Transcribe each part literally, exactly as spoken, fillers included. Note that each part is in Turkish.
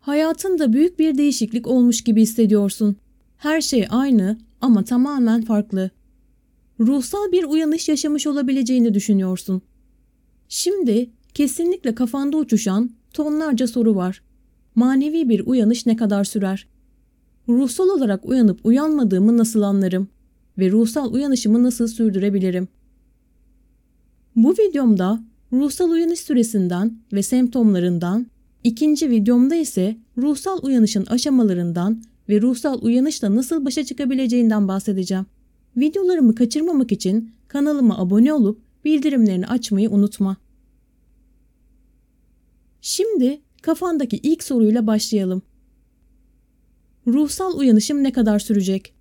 Hayatında büyük bir değişiklik olmuş gibi hissediyorsun. Her şey aynı ama tamamen farklı. Ruhsal bir uyanış yaşamış olabileceğini düşünüyorsun. Şimdi kesinlikle kafanda uçuşan tonlarca soru var. Manevi bir uyanış ne kadar sürer? Ruhsal olarak uyanıp uyanmadığımı nasıl anlarım? Ve ruhsal uyanışımı nasıl sürdürebilirim? Bu videomda ruhsal uyanış süresinden ve semptomlarından, ikinci videomda ise ruhsal uyanışın aşamalarından ve ruhsal uyanışla nasıl başa çıkabileceğinden bahsedeceğim. Videolarımı kaçırmamak için kanalıma abone olup bildirimlerini açmayı unutma. Şimdi kafandaki ilk soruyla başlayalım. Ruhsal uyanışım ne kadar sürecek?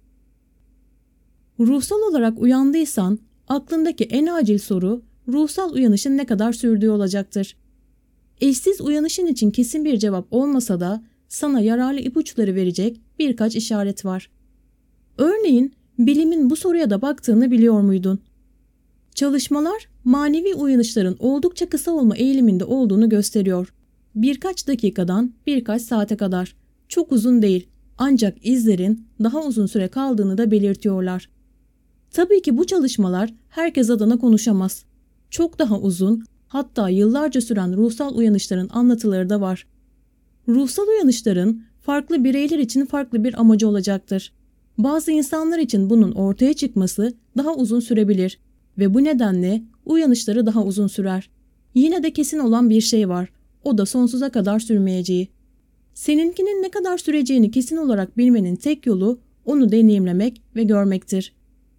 Ruhsal olarak uyandıysan aklındaki en acil soru ruhsal uyanışın ne kadar sürdüğü olacaktır. Eşsiz uyanışın için kesin bir cevap olmasa da sana yararlı ipuçları verecek birkaç işaret var. Örneğin bilimin bu soruya da baktığını biliyor muydun? Çalışmalar manevi uyanışların oldukça kısa olma eğiliminde olduğunu gösteriyor. Birkaç dakikadan birkaç saate kadar. Çok uzun değil ancak izlerin daha uzun süre kaldığını da belirtiyorlar. Tabii ki bu çalışmalar herkes adına konuşamaz. Çok daha uzun, hatta yıllarca süren ruhsal uyanışların anlatıları da var. Ruhsal uyanışların farklı bireyler için farklı bir amacı olacaktır. Bazı insanlar için bunun ortaya çıkması daha uzun sürebilir ve bu nedenle uyanışları daha uzun sürer. Yine de kesin olan bir şey var, o da sonsuza kadar sürmeyeceği. Seninkinin ne kadar süreceğini kesin olarak bilmenin tek yolu onu deneyimlemek ve görmektir.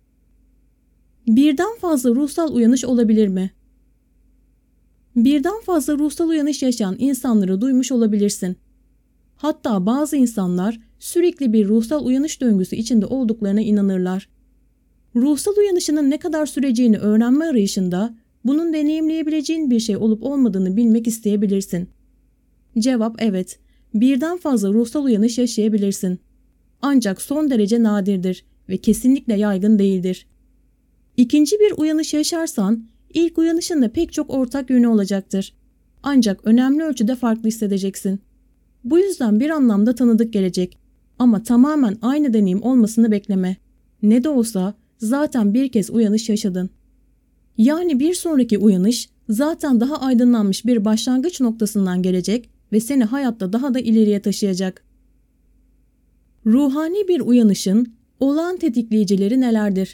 Birden fazla ruhsal uyanış olabilir mi? Birden fazla ruhsal uyanış yaşayan insanları duymuş olabilirsin. Hatta bazı insanlar sürekli bir ruhsal uyanış döngüsü içinde olduklarına inanırlar. Ruhsal uyanışının ne kadar süreceğini öğrenme arayışında bunun deneyimleyebileceğin bir şey olup olmadığını bilmek isteyebilirsin. Cevap evet, birden fazla ruhsal uyanış yaşayabilirsin. Ancak son derece nadirdir ve kesinlikle yaygın değildir. İkinci bir uyanış yaşarsan ilk uyanışınla pek çok ortak yönü olacaktır. Ancak önemli ölçüde farklı hissedeceksin. Bu yüzden bir anlamda tanıdık gelecek ama tamamen aynı deneyim olmasını bekleme. Ne de olsa zaten bir kez uyanış yaşadın. Yani bir sonraki uyanış zaten daha aydınlanmış bir başlangıç noktasından gelecek ve seni hayatta daha da ileriye taşıyacak. Ruhani bir uyanışın olağan tetikleyicileri nelerdir?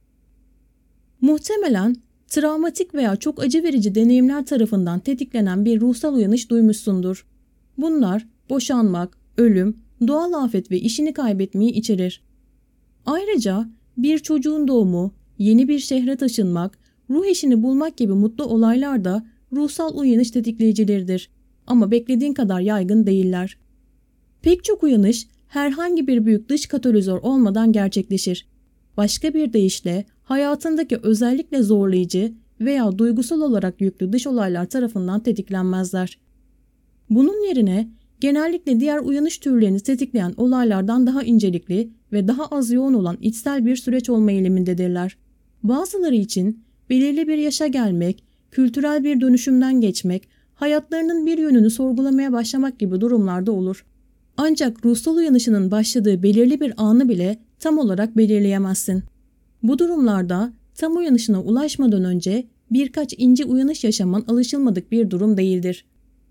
Muhtemelen travmatik veya çok acı verici deneyimler tarafından tetiklenen bir ruhsal uyanış duymuşsundur. Bunlar boşanmak, ölüm, doğal afet ve işini kaybetmeyi içerir. Ayrıca bir çocuğun doğumu, yeni bir şehre taşınmak, ruh eşini bulmak gibi mutlu olaylar da ruhsal uyanış tetikleyicileridir. Ama beklediğin kadar yaygın değiller. Pek çok uyanış herhangi bir büyük dış katalizör olmadan gerçekleşir. Başka bir deyişle hayatındaki özellikle zorlayıcı veya duygusal olarak yüklü dış olaylar tarafından tetiklenmezler. Bunun yerine genellikle diğer uyanış türlerini tetikleyen olaylardan daha incelikli ve daha az yoğun olan içsel bir süreç olma eğilimindedirler. Bazıları için belirli bir yaşa gelmek, kültürel bir dönüşümden geçmek, hayatlarının bir yönünü sorgulamaya başlamak gibi durumlarda olur. Ancak ruhsal uyanışının başladığı belirli bir anı bile tam olarak belirleyemezsin. Bu durumlarda tam uyanışına ulaşmadan önce birkaç ince uyanış yaşaman alışılmadık bir durum değildir.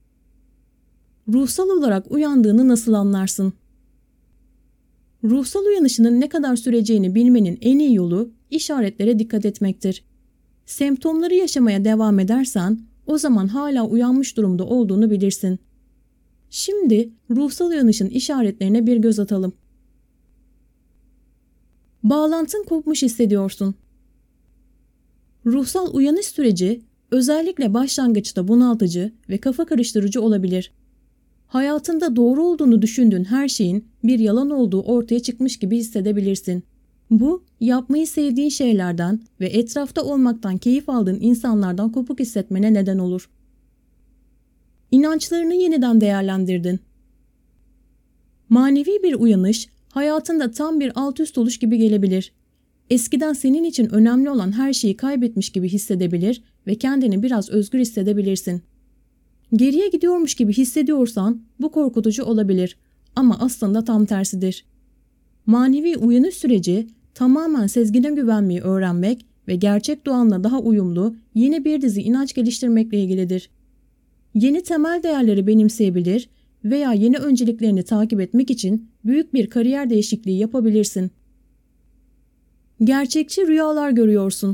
Ruhsal olarak uyandığını nasıl anlarsın? Ruhsal uyanışının ne kadar süreceğini bilmenin en iyi yolu işaretlere dikkat etmektir. Semptomları yaşamaya devam edersen o zaman hala uyanmış durumda olduğunu bilirsin. Şimdi ruhsal uyanışın işaretlerine bir göz atalım. Bağlantın kopmuş hissediyorsun. Ruhsal uyanış süreci özellikle başlangıçta bunaltıcı ve kafa karıştırıcı olabilir. Hayatında doğru olduğunu düşündüğün her şeyin bir yalan olduğu ortaya çıkmış gibi hissedebilirsin. Bu, yapmayı sevdiğin şeylerden ve etrafta olmaktan keyif aldığın insanlardan kopuk hissetmene neden olur. İnançlarını yeniden değerlendirdin. Manevi bir uyanış, hayatında tam bir alt üst oluş gibi gelebilir. Eskiden senin için önemli olan her şeyi kaybetmiş gibi hissedebilir ve kendini biraz özgür hissedebilirsin. Geriye gidiyormuş gibi hissediyorsan bu korkutucu olabilir ama aslında tam tersidir. Manevi uyanış süreci tamamen sezgine güvenmeyi öğrenmek ve gerçek doğanla daha uyumlu yeni bir dizi inanç geliştirmekle ilgilidir. Yeni temel değerleri benimseyebilir veya yeni önceliklerini takip etmek için büyük bir kariyer değişikliği yapabilirsin. Gerçekçi rüyalar görüyorsun.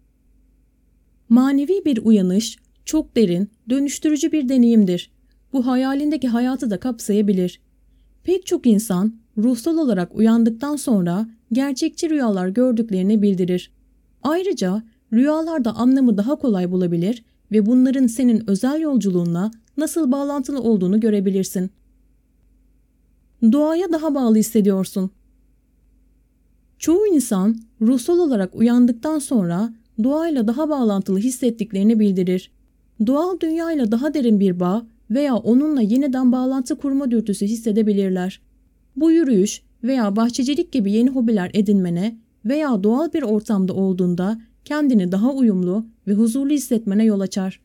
Manevi bir uyanış çok derin, dönüştürücü bir deneyimdir. Bu hayalindeki hayatı da kapsayabilir. Pek çok insan ruhsal olarak uyandıktan sonra gerçekçi rüyalar gördüklerini bildirir. Ayrıca rüyalarda anlamı daha kolay bulabilir ve bunların senin özel yolculuğunla nasıl bağlantılı olduğunu görebilirsin. Doğaya daha bağlı hissediyorsun. Çoğu insan ruhsal olarak uyandıktan sonra doğayla daha bağlantılı hissettiklerini bildirir. Doğal dünyayla daha derin bir bağ veya onunla yeniden bağlantı kurma dürtüsü hissedebilirler. Bu yürüyüş veya bahçecilik gibi yeni hobiler edinmene veya doğal bir ortamda olduğunda kendini daha uyumlu ve huzurlu hissetmene yol açar.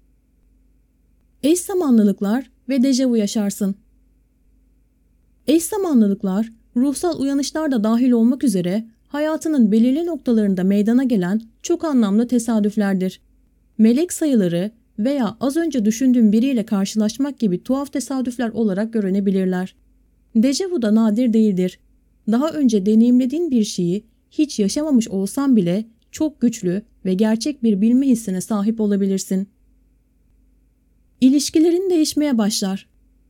Eş zamanlılıklar ve dejavu yaşarsın. Eş zamanlılıklar, ruhsal uyanışlar da dahil olmak üzere hayatının belirli noktalarında meydana gelen çok anlamlı tesadüflerdir. Melek sayıları veya az önce düşündüğün biriyle karşılaşmak gibi tuhaf tesadüfler olarak görünebilirler. Dejavu da nadir değildir. Daha önce deneyimlediğin bir şeyi hiç yaşamamış olsan bile çok güçlü ve gerçek bir bilme hissine sahip olabilirsin. İlişkilerin değişmeye başlar.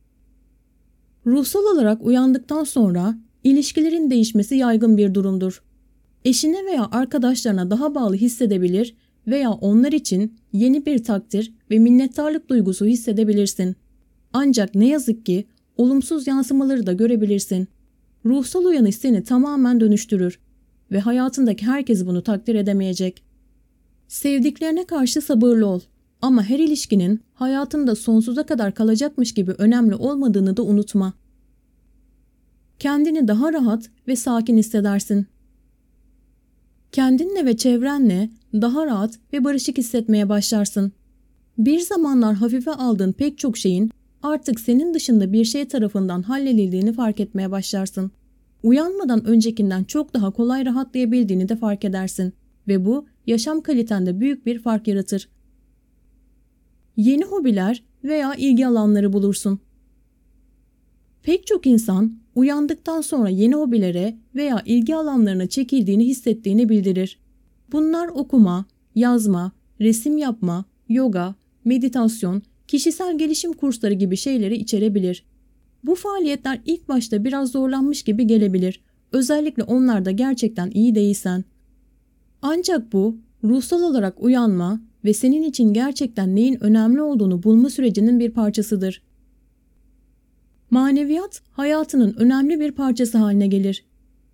Ruhsal olarak uyandıktan sonra ilişkilerin değişmesi yaygın bir durumdur. Eşine veya arkadaşlarına daha bağlı hissedebilir veya onlar için yeni bir takdir ve minnettarlık duygusu hissedebilirsin. Ancak ne yazık ki olumsuz yansımaları da görebilirsin. Ruhsal uyanış seni tamamen dönüştürür ve hayatındaki herkes bunu takdir edemeyecek. Sevdiklerine karşı sabırlı ol ama her ilişkinin hayatında sonsuza kadar kalacakmış gibi önemli olmadığını da unutma. Kendini daha rahat ve sakin hissedersin. Kendinle ve çevrenle daha rahat ve barışık hissetmeye başlarsın. Bir zamanlar hafife aldığın pek çok şeyin artık senin dışında bir şey tarafından halledildiğini fark etmeye başlarsın. Uyanmadan öncekinden çok daha kolay rahatlayabildiğini de fark edersin ve bu yaşam kalitende büyük bir fark yaratır. Yeni hobiler veya ilgi alanları bulursun. Pek çok insan uyandıktan sonra yeni hobilere veya ilgi alanlarına çekildiğini hissettiğini bildirir. Bunlar okuma, yazma, resim yapma, yoga, meditasyon, kişisel gelişim kursları gibi şeyleri içerebilir. Bu faaliyetler ilk başta biraz zorlanmış gibi gelebilir. Özellikle onlarda gerçekten iyi değilsen. Ancak bu ruhsal olarak uyanma ve senin için gerçekten neyin önemli olduğunu bulma sürecinin bir parçasıdır. Maneviyat hayatının önemli bir parçası haline gelir.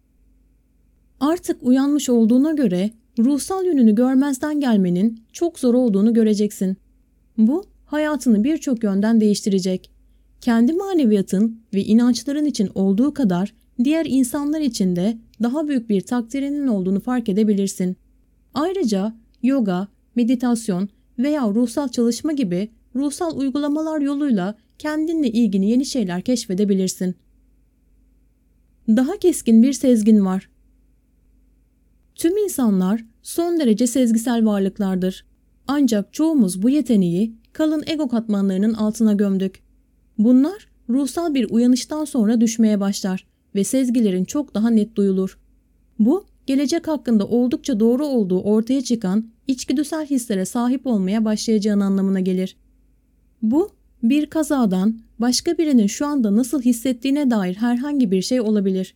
Artık uyanmış olduğuna göre ruhsal yönünü görmezden gelmenin çok zor olduğunu göreceksin. Bu hayatını birçok yönden değiştirecek. Kendi maneviyatın ve inançların için olduğu kadar diğer insanlar için de daha büyük bir takdirinin olduğunu fark edebilirsin. Ayrıca yoga, meditasyon veya ruhsal çalışma gibi ruhsal uygulamalar yoluyla kendinle ilgili yeni şeyler keşfedebilirsin. Daha keskin bir sezgin var. Tüm insanlar son derece sezgisel varlıklardır. Ancak çoğumuz bu yeteneği kalın ego katmanlarının altına gömdük. Bunlar ruhsal bir uyanıştan sonra düşmeye başlar ve sezgilerin çok daha net duyulur. Bu, gelecek hakkında oldukça doğru olduğu ortaya çıkan içgüdüsel hislere sahip olmaya başlayacağın anlamına gelir. Bu, bir kazadan başka birinin şu anda nasıl hissettiğine dair herhangi bir şey olabilir.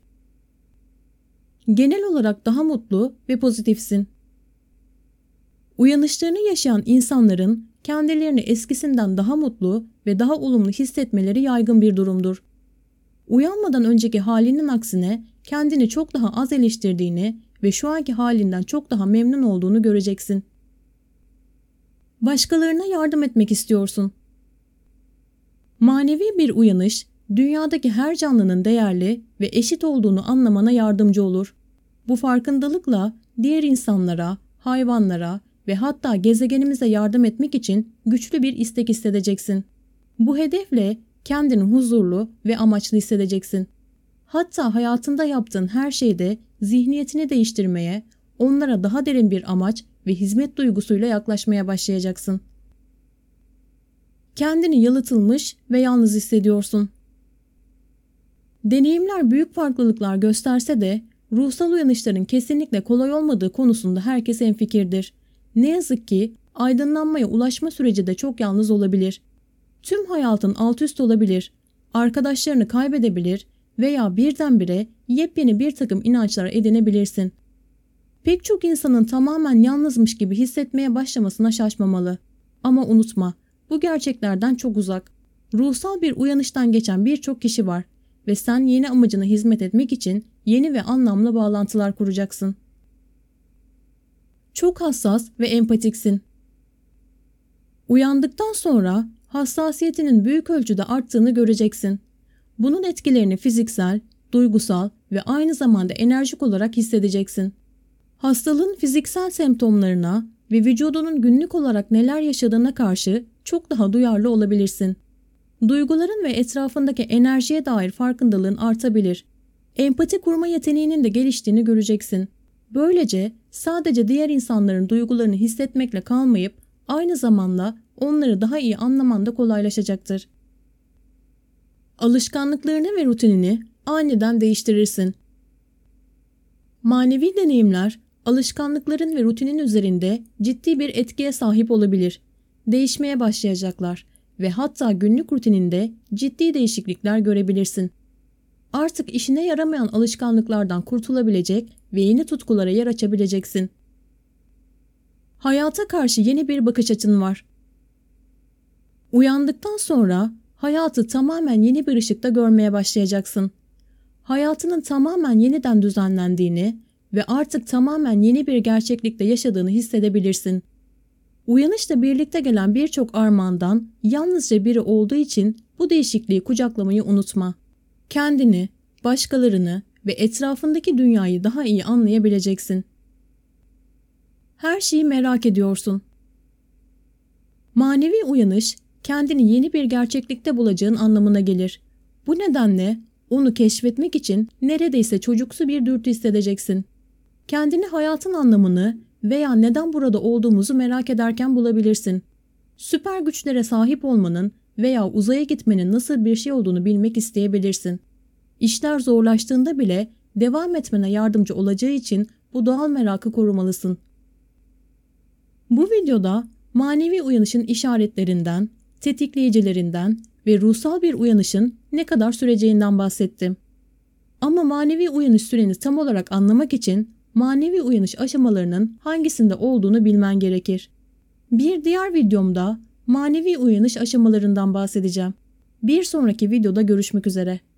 Genel olarak daha mutlu ve pozitifsin. Uyanışlarını yaşayan insanların kendilerini eskisinden daha mutlu ve daha olumlu hissetmeleri yaygın bir durumdur. Uyanmadan önceki halinin aksine kendini çok daha az eleştirdiğini ve şu anki halinden çok daha memnun olduğunu göreceksin. Başkalarına yardım etmek istiyorsun. Manevi bir uyanış, dünyadaki her canlının değerli ve eşit olduğunu anlamana yardımcı olur. Bu farkındalıkla diğer insanlara, hayvanlara ve hatta gezegenimize yardım etmek için güçlü bir istek hissedeceksin. Bu hedefle kendini huzurlu ve amaçlı hissedeceksin. Hatta hayatında yaptığın her şeyde zihniyetini değiştirmeye, onlara daha derin bir amaç ve hizmet duygusuyla yaklaşmaya başlayacaksın. Kendini yalıtılmış ve yalnız hissediyorsun. Deneyimler büyük farklılıklar gösterse de ruhsal uyanışların kesinlikle kolay olmadığı konusunda herkes hemfikirdir. Ne yazık ki aydınlanmaya ulaşma süreci de çok yalnız olabilir. Tüm hayatın alt üst olabilir, arkadaşlarını kaybedebilir veya birdenbire yepyeni bir takım inançlar edinebilirsin. Pek çok insanın tamamen yalnızmış gibi hissetmeye başlamasına şaşmamalı. Ama unutma, bu gerçeklerden çok uzak. Ruhsal bir uyanıştan geçen birçok kişi var ve sen yeni amacına hizmet etmek için yeni ve anlamlı bağlantılar kuracaksın. Çok hassas ve empatiksin. Uyandıktan sonra hassasiyetinin büyük ölçüde arttığını göreceksin. Bunun etkilerini fiziksel, duygusal ve aynı zamanda enerjik olarak hissedeceksin. Hastalığın fiziksel semptomlarına ve vücudunun günlük olarak neler yaşadığına karşı çok daha duyarlı olabilirsin. Duyguların ve etrafındaki enerjiye dair farkındalığın artabilir. Empati kurma yeteneğinin de geliştiğini göreceksin. Böylece sadece diğer insanların duygularını hissetmekle kalmayıp aynı zamanda onları daha iyi anlaman da kolaylaşacaktır. Alışkanlıklarını ve rutinini aniden değiştirirsin. Manevi deneyimler, alışkanlıkların ve rutinin üzerinde ciddi bir etkiye sahip olabilir. Değişmeye başlayacaklar ve hatta günlük rutininde ciddi değişiklikler görebilirsin. Artık işine yaramayan alışkanlıklardan kurtulabilecek ve yeni tutkulara yer açabileceksin. Hayata karşı yeni bir bakış açın var. Uyandıktan sonra hayatı tamamen yeni bir ışıkta görmeye başlayacaksın. Hayatının tamamen yeniden düzenlendiğini ve artık tamamen yeni bir gerçeklikte yaşadığını hissedebilirsin. Uyanışla birlikte gelen birçok armağandan yalnızca biri olduğu için bu değişikliği kucaklamayı unutma. Kendini, başkalarını ve etrafındaki dünyayı daha iyi anlayabileceksin. Her şeyi merak ediyorsun. Manevi uyanış, kendini yeni bir gerçeklikte bulacağın anlamına gelir. Bu nedenle onu keşfetmek için neredeyse çocuksu bir dürtü hissedeceksin. Kendini hayatın anlamını veya neden burada olduğumuzu merak ederken bulabilirsin. Süper güçlere sahip olmanın veya uzaya gitmenin nasıl bir şey olduğunu bilmek isteyebilirsin. İşler zorlaştığında bile devam etmene yardımcı olacağı için bu doğal merakı korumalısın. Bu videoda manevi uyanışın işaretlerinden, tetikleyicilerinden ve ruhsal bir uyanışın ne kadar süreceğinden bahsettim. Ama manevi uyanış süreni tam olarak anlamak için manevi uyanış aşamalarının hangisinde olduğunu bilmen gerekir. Bir diğer videomda manevi uyanış aşamalarından bahsedeceğim. Bir sonraki videoda görüşmek üzere.